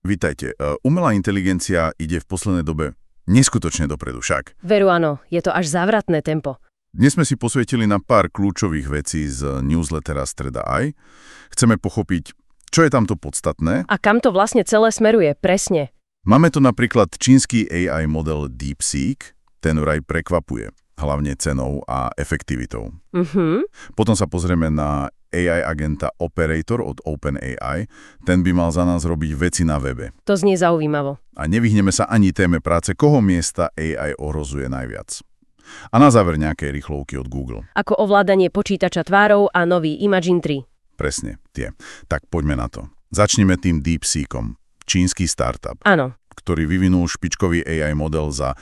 Vítajte. Umelá inteligencia ide v poslednej dobe neskutočne dopredu však. Veru áno, je to až závratné tempo. Dnes sme si posvetili na pár kľúčových vecí z newslettera Streda AI. Chceme pochopiť, čo je tamto podstatné. A kam to vlastne celé smeruje, presne. Máme tu napríklad čínsky AI model DeepSeek, ten vraj prekvapuje, hlavne cenou a efektivitou. Potom sa pozrieme na AI agenta Operator od OpenAI, ten by mal za nás robiť veci na webe. To znie zaujímavo. A nevyhneme sa ani téme práce, koho miesta AI ohrozuje najviac. A na záver nejaké rýchlovky od Google. Ako ovládanie počítača tvárov a nový Imagen 3. Presne, tie. Tak poďme na to. Začneme tým DeepSeekom, čínsky startup, Áno. ktorý vyvinul špičkový AI model za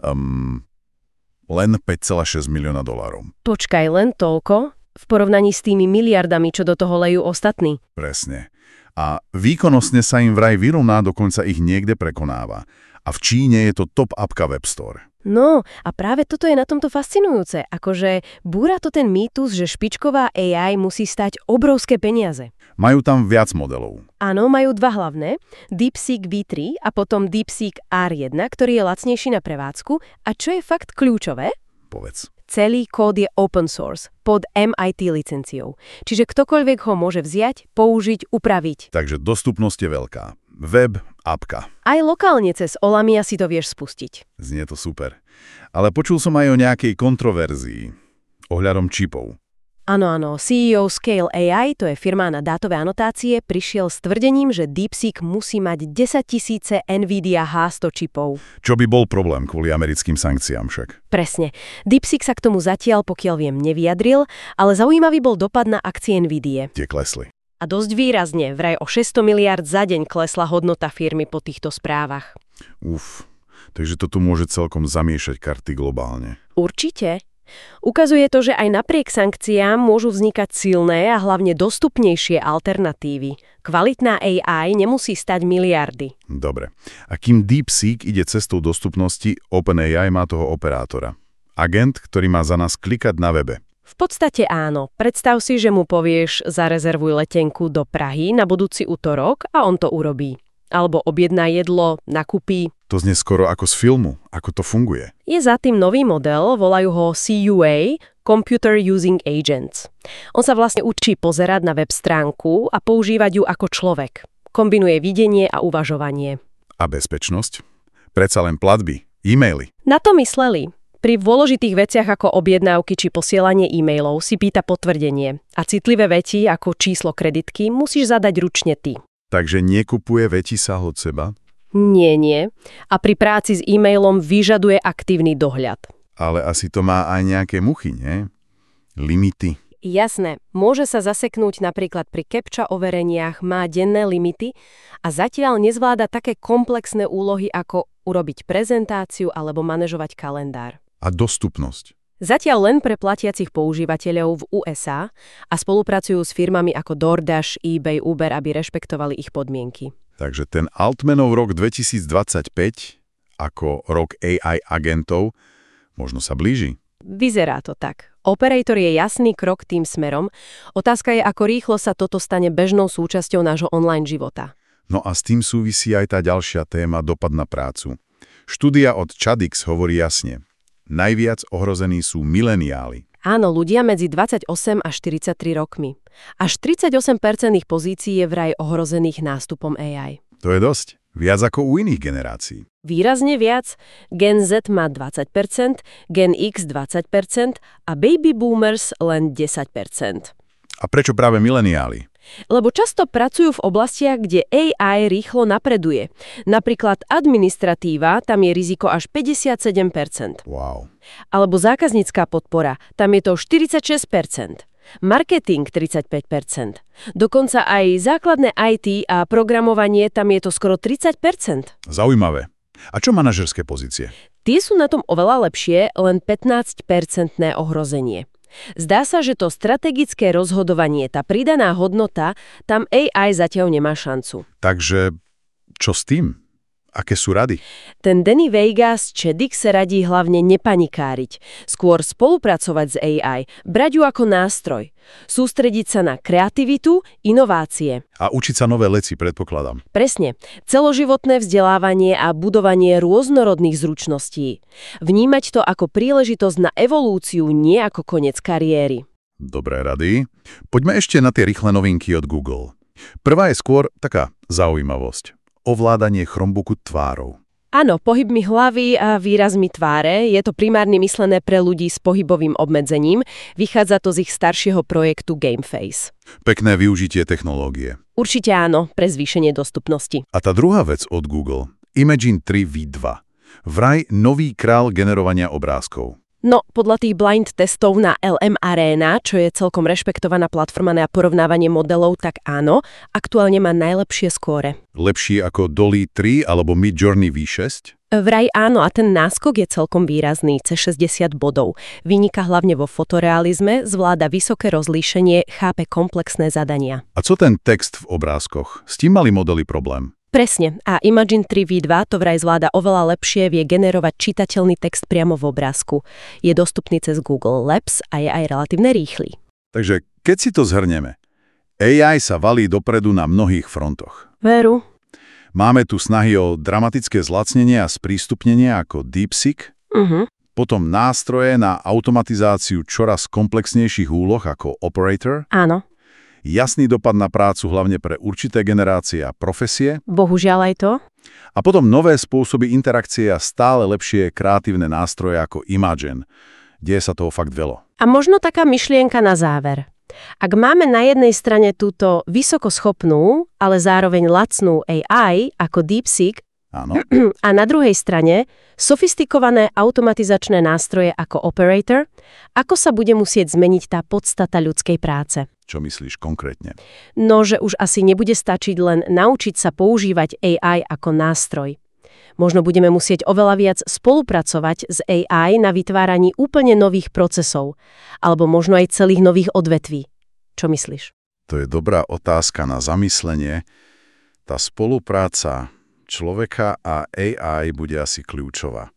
len $5,6 milióna. Počkaj, len toľko? V porovnaní s tými miliardami, čo do toho lejú ostatní. Presne. A výkonnostne sa im vraj vyrovná, dokonca ich niekde prekonáva. A v Číne je to top appka Web Store. No, a práve toto je na tomto fascinujúce. Akože búra to ten mýtus, že špičková AI musí stať obrovské peniaze. Majú tam viac modelov. Áno, majú dva hlavné, DeepSeek V3 a potom DeepSeek R1, ktorý je lacnejší na prevádzku. A čo je fakt kľúčové? Povedz. Celý kód je open source, pod MIT licenciou. Čiže ktokoľvek ho môže vziať, použiť, upraviť. Takže dostupnosť je veľká. Web, appka. Aj lokálne cez Olamia si to vieš spustiť. Znie to super. Ale počul som aj o nejakej kontroverzii ohľadom čipov. Áno, CEO Scale AI, to je firma na dátové anotácie, prišiel s tvrdením, že DeepSeek musí mať 10 000 NVIDIA H100 čipov. Čo by bol problém kvôli americkým sankciám však. Presne. DeepSeek sa k tomu zatiaľ, pokiaľ viem, nevyjadril, ale zaujímavý bol dopad na akcie NVIDIA. Tie klesli. A dosť výrazne, vraj o 600 miliárd za deň klesla hodnota firmy po týchto správach. Takže to tu môže celkom zamiešať karty globálne. Určite. Ukazuje to, že aj napriek sankciám môžu vznikať silné a hlavne dostupnejšie alternatívy. Kvalitná AI nemusí stať miliardy. Dobre. A kým DeepSeek ide cestou dostupnosti, OpenAI má toho operátora. Agent, ktorý má za nás klikať na webe. V podstate áno. Predstav si, že mu povieš zarezervuj letenku do Prahy na budúci utorok a on to urobí. Alebo objedná jedlo, nakúpi. To znie skoro ako z filmu. Ako to funguje? Je za tým nový model, volajú ho CUA, Computer Using Agents. On sa vlastne učí pozerať na web stránku a používať ju ako človek. Kombinuje videnie a uvažovanie. A bezpečnosť? Predsa len platby, e-maily. Na to mysleli. Pri dôležitých veciach ako objednávky či posielanie e-mailov si pýta potvrdenie. A citlivé veci ako číslo kreditky musíš zadať ručne ty. Takže nekupuje veci sa od seba? Nie. A pri práci s e-mailom vyžaduje aktívny dohľad. Ale asi to má aj nejaké muchy, nie? Limity. Jasné, môže sa zaseknúť napríklad pri captcha overeniach, má denné limity a zatiaľ nezvláda také komplexné úlohy ako urobiť prezentáciu alebo manažovať kalendár. A dostupnosť. Zatiaľ len pre platiacich používateľov v USA a spolupracujú s firmami ako DoorDash, eBay, Uber, aby rešpektovali ich podmienky. Takže ten Altmanov rok 2025 ako rok AI agentov možno sa blíži. Vyzerá to tak. Operator je jasný krok tým smerom. Otázka je, ako rýchlo sa toto stane bežnou súčasťou nášho online života. No a s tým súvisí aj tá ďalšia téma dopad na prácu. Štúdia od Chadix hovorí jasne. Najviac ohrození sú mileniáli. Áno, ľudia medzi 28 a 43 rokmi. Až 38% ich pozícií je vraj ohrozených nástupom AI. To je dosť. Viac ako u iných generácií. Výrazne viac. Gen Z má 20%, Gen X 20% a Baby Boomers len 10%. A prečo práve mileniáli? Lebo často pracujú v oblastiach, kde AI rýchlo napreduje. Napríklad administratíva, tam je riziko až 57%. Wow. Alebo zákaznícka podpora, tam je to 46%. Marketing 35%. Dokonca aj základné IT a programovanie, tam je to skoro 30%. Zaujímavé. A čo manažerské pozície? Tie sú na tom oveľa lepšie, len 15% ohrozenie. Zdá sa, že to strategické rozhodovanie, tá pridaná hodnota, tam AI zatiaľ nemá šancu. Takže čo s tým? Aké sú rady? Ten Danny Veiga z Chedix radí hlavne nepanikáriť, skôr spolupracovať s AI, brať ju ako nástroj, sústrediť sa na kreativitu, inovácie. A učiť sa nové veci, predpokladám. Presne. Celoživotné vzdelávanie a budovanie rôznorodných zručností. Vnímať to ako príležitosť na evolúciu, nie ako koniec kariéry. Dobré rady. Poďme ešte na tie rýchle novinky od Google. Prvá je skôr taká zaujímavosť. Ovládanie Chromebooku tvárou. Áno, pohybmi hlavy a výrazmi tváre. Je to primárne myslené pre ľudí s pohybovým obmedzením. Vychádza to z ich staršieho projektu GameFace. Pekné využitie technológie. Určite áno, pre zvýšenie dostupnosti. A tá druhá vec od Google. Imagen 3 V2. Vraj nový král generovania obrázkov. No, podľa tých blind testov na LM Arena, čo je celkom rešpektovaná platforma na porovnávanie modelov, tak áno, aktuálne má najlepšie skóre. Lepší ako DALL-E 3 alebo Midjourney V6? Vraj áno, a ten náskok je celkom výrazný, cez 60 bodov. Vyniká hlavne vo fotorealizme, zvláda vysoké rozlíšenie, chápe komplexné zadania. A co ten text v obrázkoch? S tým mali modely problém. Presne. A Imagen 3 V2 to vraj zvláda oveľa lepšie, vie generovať čitateľný text priamo v obrázku. Je dostupný cez Google Labs a je aj relatívne rýchly. Takže keď si to zhrnieme, AI sa valí dopredu na mnohých frontoch. Veru. Máme tu snahy o dramatické zlacnenie a sprístupnenie ako DeepSeek, potom nástroje na automatizáciu čoraz komplexnejších úloh ako Operator, Áno. jasný dopad na prácu hlavne pre určité generácie a profesie, Bohužiaľ aj to. a potom nové spôsoby interakcie a stále lepšie kreatívne nástroje ako Imagen. Deje sa toho fakt veľa. A možno taká myšlienka na záver. Ak máme na jednej strane túto vysokoschopnú, ale zároveň lacnú AI ako DeepSeek, Áno. a na druhej strane sofistikované automatizačné nástroje ako Operator, ako sa bude musieť zmeniť tá podstata ľudskej práce? Čo myslíš konkrétne? No, že už asi nebude stačiť len naučiť sa používať AI ako nástroj. Možno budeme musieť oveľa viac spolupracovať s AI na vytváraní úplne nových procesov, alebo možno aj celých nových odvetví. Čo myslíš? To je dobrá otázka na zamyslenie. Tá spolupráca človeka a AI bude asi kľúčová.